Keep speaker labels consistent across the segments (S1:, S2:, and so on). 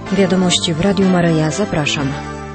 S1: Wiadomości w Radiu Maryja. Zapraszam.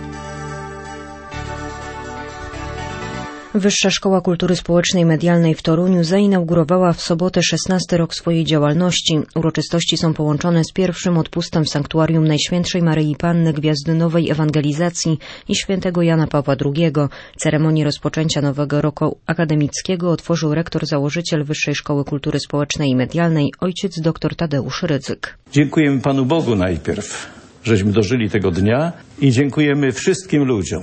S1: Wyższa Szkoła Kultury Społecznej i Medialnej w Toruniu zainaugurowała w sobotę 16. rok swojej działalności. Uroczystości są połączone z pierwszym odpustem w Sanktuarium Najświętszej Maryi Panny Gwiazdy Ewangelizacji i świętego Jana Pawła II. Ceremonię rozpoczęcia nowego roku akademickiego otworzył rektor-założyciel Wyższej Szkoły Kultury Społecznej i Medialnej, ojciec dr Tadeusz Rydzyk.
S2: Dziękujemy Panu Bogu najpierw, żeśmy dożyli tego dnia i dziękujemy wszystkim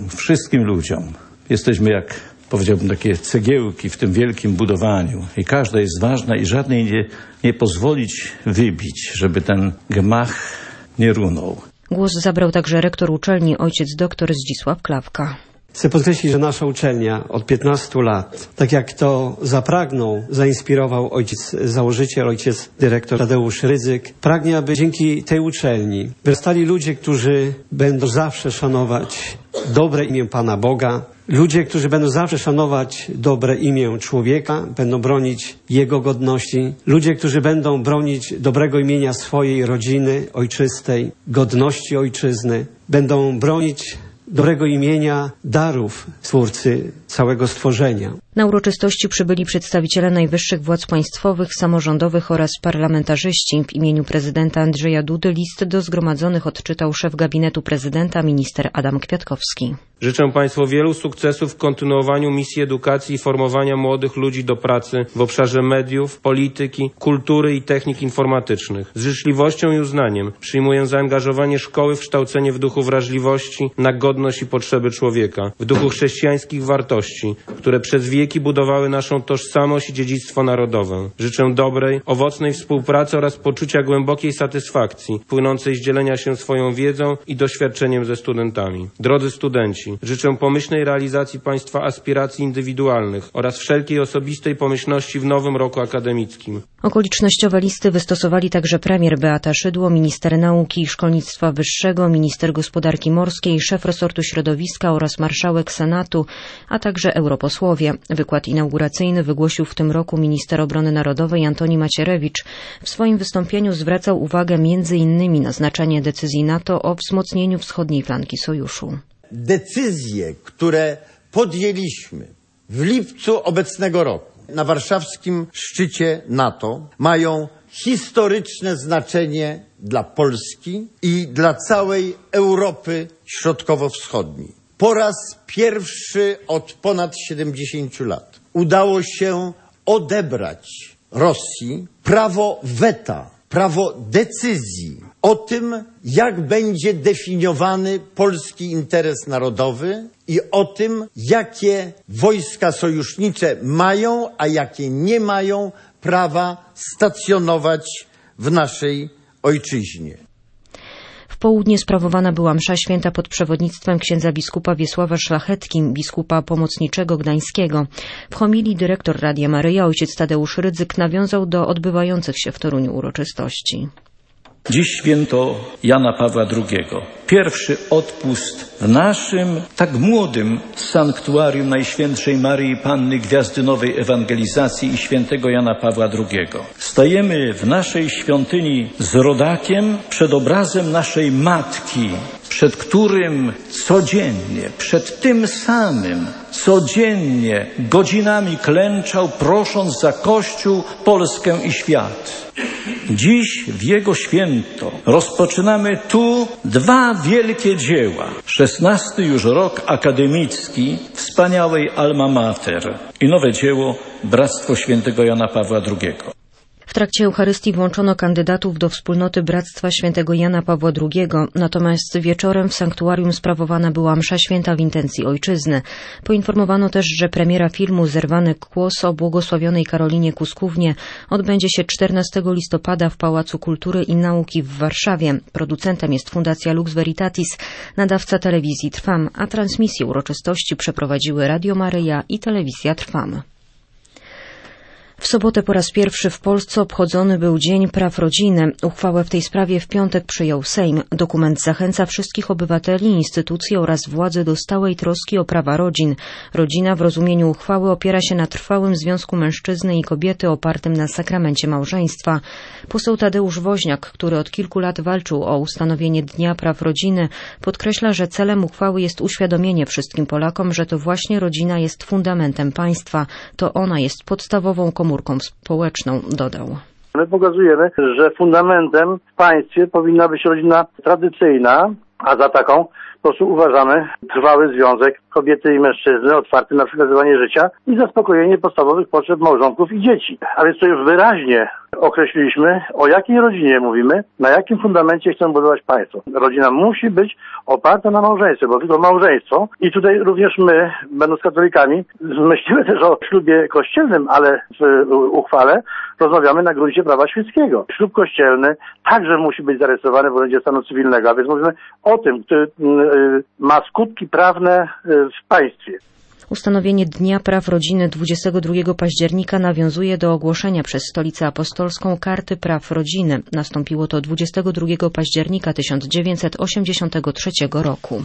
S2: ludziom. Jesteśmy, jak powiedziałbym, takie cegiełki w tym wielkim budowaniu i każda jest ważna i żadnej nie pozwolić wybić, żeby ten gmach nie runął.
S1: Głos zabrał także rektor uczelni, ojciec dr Zdzisław Klawka.
S3: Chcę podkreślić, że nasza uczelnia od 15 lat, tak jak to zapragnął, zainspirował ojciec założyciel, ojciec dyrektor Tadeusz Rydzyk, pragnie, aby dzięki tej uczelni wyrastali ludzie, którzy będą zawsze szanować dobre imię Pana Boga, ludzie, którzy będą zawsze szanować dobre imię człowieka, będą bronić jego godności, ludzie, którzy będą bronić dobrego imienia swojej rodziny ojczystej, godności ojczyzny, będą bronić dobrego imienia darów Stwórcy całego stworzenia.
S1: Na uroczystości przybyli przedstawiciele najwyższych władz państwowych, samorządowych oraz parlamentarzyści. W imieniu prezydenta Andrzeja Dudy list do zgromadzonych odczytał szef gabinetu prezydenta, minister Adam Kwiatkowski.
S4: Życzę Państwu wielu sukcesów w kontynuowaniu misji edukacji i formowania młodych ludzi do pracy w obszarze mediów, polityki, kultury i technik informatycznych. Z życzliwością i uznaniem przyjmuję zaangażowanie szkoły w kształcenie w duchu wrażliwości na godność i potrzeby człowieka, w duchu chrześcijańskich wartości, które przez wieki budowały naszą tożsamość i dziedzictwo narodowe. Życzę dobrej, owocnej współpracy oraz poczucia głębokiej satysfakcji płynącej z dzielenia się swoją wiedzą i doświadczeniem ze studentami. Drodzy studenci, życzę pomyślnej realizacji Państwa aspiracji indywidualnych oraz wszelkiej osobistej pomyślności w nowym roku akademickim.
S1: Okolicznościowe listy wystosowali także premier Beata Szydło, minister nauki i szkolnictwa wyższego, minister gospodarki morskiej, szef resortu środowiska oraz marszałek Senatu, a także europosłowie. Wykład inauguracyjny wygłosił w tym roku minister obrony narodowej Antoni Macierewicz. W swoim wystąpieniu zwracał uwagę m.in. na znaczenie decyzji NATO o wzmocnieniu wschodniej flanki sojuszu.
S5: Decyzje, które podjęliśmy w lipcu obecnego roku na warszawskim szczycie NATO, mają historyczne znaczenie dla Polski i dla całej Europy Środkowo-Wschodniej. Po raz pierwszy od ponad 70 lat udało się odebrać Rosji prawo weta, prawo decyzji o tym, jak będzie definiowany polski interes narodowy i o tym, jakie wojska sojusznicze mają, a jakie nie mają prawa stacjonować w naszej ojczyźnie.
S1: W południe sprawowana była msza święta pod przewodnictwem księdza biskupa Wiesława Szlachetki, biskupa pomocniczego gdańskiego. W homilii dyrektor Radia Maryja, ojciec Tadeusz Rydzyk, nawiązał do odbywających się w Toruniu uroczystości.
S2: Dziś święto Jana Pawła II. Pierwszy odpust w naszym, tak młodym Sanktuarium Najświętszej Maryi Panny Gwiazdy Ewangelizacji i świętego Jana Pawła II. Stajemy w naszej świątyni z rodakiem przed obrazem naszej Matki, przed którym codziennie, przed tym samym codziennie godzinami klęczał, prosząc za Kościół, Polskę i świat. Dziś w jego święto rozpoczynamy tu dwa wielkie dzieła. 16. już rok akademicki wspaniałej Alma Mater i nowe dzieło Bractwo Świętego Jana Pawła II.
S1: W trakcie Eucharystii włączono kandydatów do wspólnoty Bractwa Świętego Jana Pawła II, natomiast wieczorem w sanktuarium sprawowana była msza święta w intencji ojczyzny. Poinformowano też, że premiera filmu Zerwany Kłos o błogosławionej Karolinie Kuskównie odbędzie się 14 listopada w Pałacu Kultury i Nauki w Warszawie. Producentem jest Fundacja Lux Veritatis, nadawca telewizji Trwam, a transmisję uroczystości przeprowadziły Radio Maryja i Telewizja Trwam. W sobotę po raz pierwszy w Polsce obchodzony był Dzień Praw Rodziny. Uchwałę w tej sprawie w piątek przyjął Sejm. Dokument zachęca wszystkich obywateli, instytucje oraz władze do stałej troski o prawa rodzin. Rodzina w rozumieniu uchwały opiera się na trwałym związku mężczyzny i kobiety opartym na sakramencie małżeństwa. Poseł Tadeusz Woźniak, który od kilku lat walczył o ustanowienie Dnia Praw Rodziny, podkreśla, że celem uchwały jest uświadomienie wszystkim Polakom, że to właśnie rodzina jest fundamentem państwa. To ona jest podstawową komórką społeczną, dodał.
S6: My pokazujemy, że fundamentem w państwie powinna być rodzina tradycyjna, a za taką po prostu uważamy trwały związek kobiety i mężczyzny, otwarty na przekazywanie życia i zaspokojenie podstawowych potrzeb małżonków i dzieci. A więc to już wyraźnie określiliśmy, o jakiej rodzinie mówimy, na jakim fundamencie chcemy budować państwo. Rodzina musi być oparta na małżeństwie, bo tylko małżeństwo i tutaj również my, będąc katolikami, myślimy też o ślubie kościelnym, ale w uchwale rozmawiamy na gruncie prawa świeckiego. Ślub kościelny także musi być zarejestrowany w urzędzie stanu cywilnego, a więc mówimy o tym, który ma skutki prawne w państwie.
S1: Ustanowienie Dnia Praw Rodziny 22 października nawiązuje do ogłoszenia przez Stolicę Apostolską Karty Praw Rodziny. Nastąpiło to 22 października 1983 roku.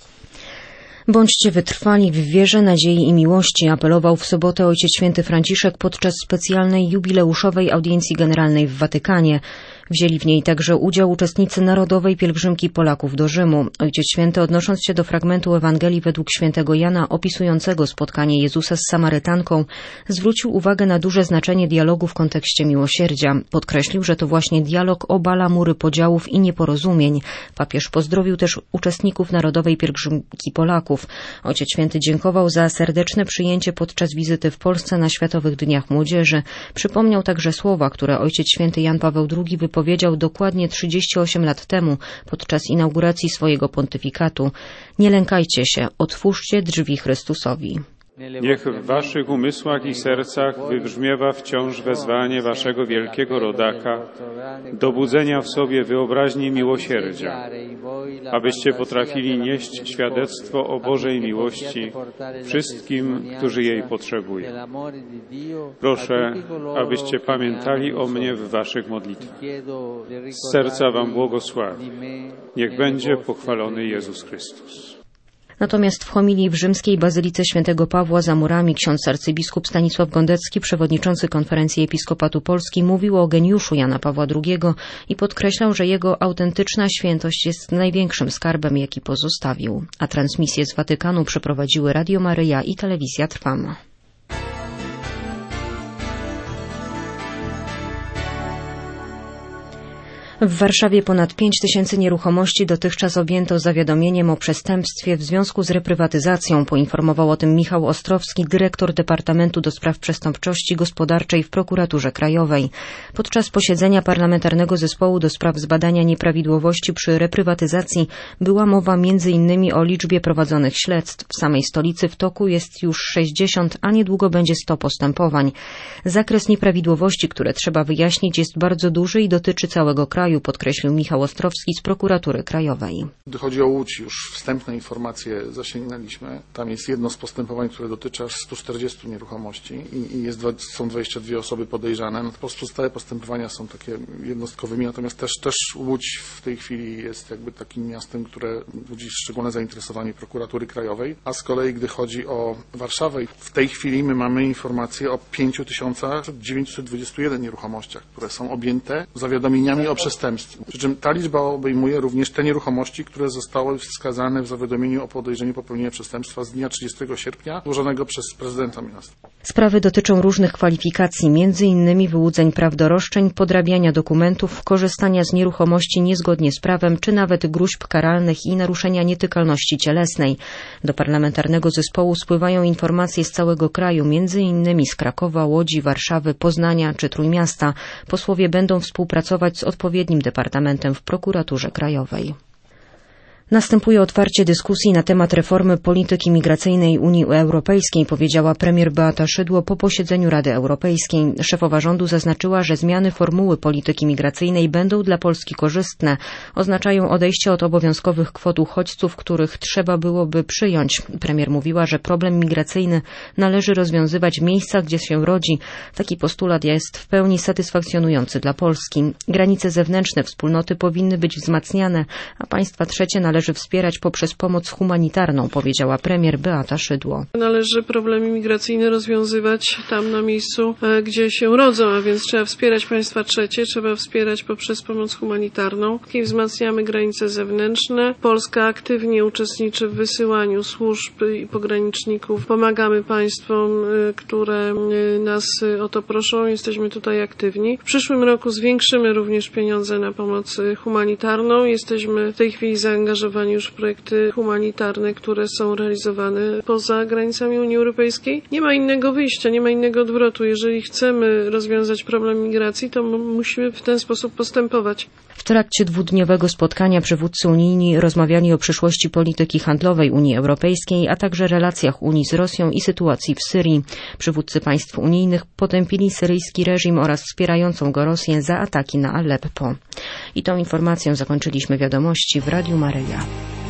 S1: Bądźcie wytrwali w wierze, nadziei i miłości, apelował w sobotę Ojciec Święty Franciszek podczas specjalnej jubileuszowej audiencji generalnej w Watykanie. Wzięli w niej także udział uczestnicy Narodowej Pielgrzymki Polaków do Rzymu. Ojciec Święty, odnosząc się do fragmentu Ewangelii według świętego Jana opisującego spotkanie Jezusa z Samarytanką, zwrócił uwagę na duże znaczenie dialogu w kontekście miłosierdzia. Podkreślił, że to właśnie dialog obala mury podziałów i nieporozumień. Papież pozdrowił też uczestników Narodowej Pielgrzymki Polaków. Ojciec Święty dziękował za serdeczne przyjęcie podczas wizyty w Polsce na Światowych Dniach Młodzieży. Przypomniał także słowa, które Ojciec Święty Jan Paweł II wypowiedział dokładnie 38 lat temu podczas inauguracji swojego pontyfikatu. Nie lękajcie się, otwórzcie drzwi Chrystusowi.
S7: Niech w waszych umysłach i sercach wybrzmiewa wciąż wezwanie waszego wielkiego rodaka do budzenia w sobie wyobraźni miłosierdzia, abyście potrafili nieść świadectwo o Bożej miłości wszystkim, którzy jej potrzebują. Proszę, abyście pamiętali o mnie w waszych modlitwach. Z serca wam błogosławię. Niech będzie pochwalony Jezus Chrystus.
S1: Natomiast w homilii w rzymskiej Bazylice Świętego Pawła za murami ksiądz arcybiskup Stanisław Gondecki, przewodniczący Konferencji Episkopatu Polski, mówił o geniuszu Jana Pawła II i podkreślał, że jego autentyczna świętość jest największym skarbem, jaki pozostawił. A transmisję z Watykanu przeprowadziły Radio Maryja i Telewizja Trwam. W Warszawie ponad 5 000 nieruchomości dotychczas objęto zawiadomieniem o przestępstwie w związku z reprywatyzacją. Poinformował o tym Michał Ostrowski, dyrektor Departamentu do Spraw Przestępczości Gospodarczej w Prokuraturze Krajowej. Podczas posiedzenia Parlamentarnego Zespołu do Spraw Zbadania Nieprawidłowości przy reprywatyzacji była mowa m.in. o liczbie prowadzonych śledztw. W samej stolicy w toku jest już 60, a niedługo będzie 100 postępowań. Zakres nieprawidłowości, które trzeba wyjaśnić, jest bardzo duży i dotyczy całego kraju, podkreślił Michał Ostrowski z Prokuratury Krajowej.
S8: Gdy chodzi o Łódź, już wstępne informacje zasięgnęliśmy. Tam jest jedno z postępowań, które dotyczy aż 140 nieruchomości i są 22 osoby podejrzane. Pozostałe postępowania są takie jednostkowymi, natomiast też Łódź w tej chwili jest jakby takim miastem, które budzi szczególne zainteresowanie Prokuratury Krajowej. A z kolei, gdy chodzi o Warszawę, w tej chwili my mamy informacje o 5921 nieruchomościach, które są objęte zawiadomieniami o przestępstwie. Przy czym ta liczba obejmuje również te nieruchomości, które zostały wskazane w zawiadomieniu o podejrzeniu popełnienia przestępstwa z dnia 30 sierpnia złożonego przez prezydenta miasta.
S1: Sprawy dotyczą różnych kwalifikacji, m.in. wyłudzeń praw do roszczeń, podrabiania dokumentów, korzystania z nieruchomości niezgodnie z prawem, czy nawet gróźb karalnych i naruszenia nietykalności cielesnej. Do Parlamentarnego Zespołu spływają informacje z całego kraju, m.in. z Krakowa, Łodzi, Warszawy, Poznania czy Trójmiasta. Posłowie będą współpracować z odpowiednim departamentem w Prokuraturze Krajowej. Następuje otwarcie dyskusji na temat reformy polityki migracyjnej Unii Europejskiej, powiedziała premier Beata Szydło po posiedzeniu Rady Europejskiej. Szefowa rządu zaznaczyła, że zmiany formuły polityki migracyjnej będą dla Polski korzystne. Oznaczają odejście od obowiązkowych kwot uchodźców, których trzeba byłoby przyjąć. Premier mówiła, że problem migracyjny należy rozwiązywać w miejscach, gdzie się rodzi. Taki postulat jest w pełni satysfakcjonujący dla Polski. Granice zewnętrzne wspólnoty powinny być wzmacniane, a państwa trzecie należy wspierać poprzez pomoc humanitarną, powiedziała premier Beata Szydło.
S9: Należy problemy migracyjne rozwiązywać tam na miejscu, gdzie się rodzą, a więc trzeba wspierać państwa trzecie, trzeba wspierać poprzez pomoc humanitarną. I wzmacniamy granice zewnętrzne. Polska aktywnie uczestniczy w wysyłaniu służb i pograniczników. Pomagamy państwom, które nas o to proszą. Jesteśmy tutaj aktywni. W przyszłym roku zwiększymy również pieniądze na pomoc humanitarną. Jesteśmy w tej chwili zaangażowani już projekty humanitarne, które są realizowane poza granicami Unii Europejskiej. Nie ma innego wyjścia, nie ma innego odwrotu. Jeżeli chcemy rozwiązać problem migracji, to musimy w ten sposób postępować.
S1: W trakcie dwudniowego spotkania przywódcy unijni rozmawiali o przyszłości polityki handlowej Unii Europejskiej, a także relacjach Unii z Rosją i sytuacji w Syrii. Przywódcy państw unijnych potępili syryjski reżim oraz wspierającą go Rosję za ataki na Aleppo. I tą informacją zakończyliśmy wiadomości w Radiu Maryja.